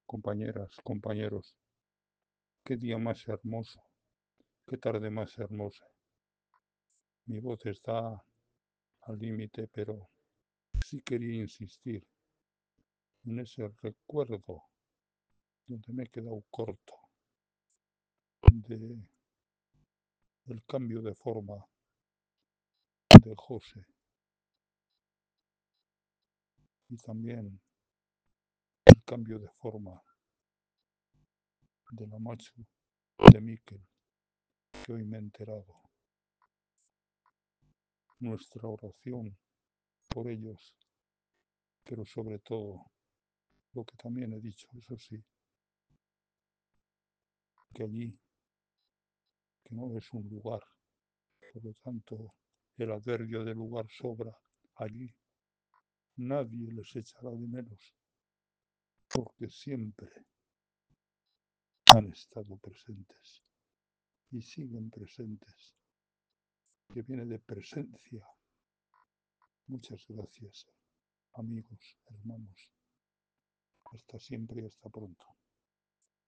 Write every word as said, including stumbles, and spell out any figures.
compañeras, compañeros, qué día más hermoso, qué tarde más hermosa. Mi voz está al límite, pero sí quería insistir en ese recuerdo donde me he quedado corto de el cambio de forma de José y también el cambio de forma de la Machu de Miquel, que hoy me he enterado. Nuestra oración por ellos, pero sobre todo, lo que también he dicho, eso sí, que allí, que no es un lugar, por lo tanto, el adverbio de lugar sobra allí. Nadie les echará de menos, porque siempre han estado presentes y siguen presentes, que viene de presencia. Muchas gracias, amigos, hermanos. Hasta siempre y hasta pronto.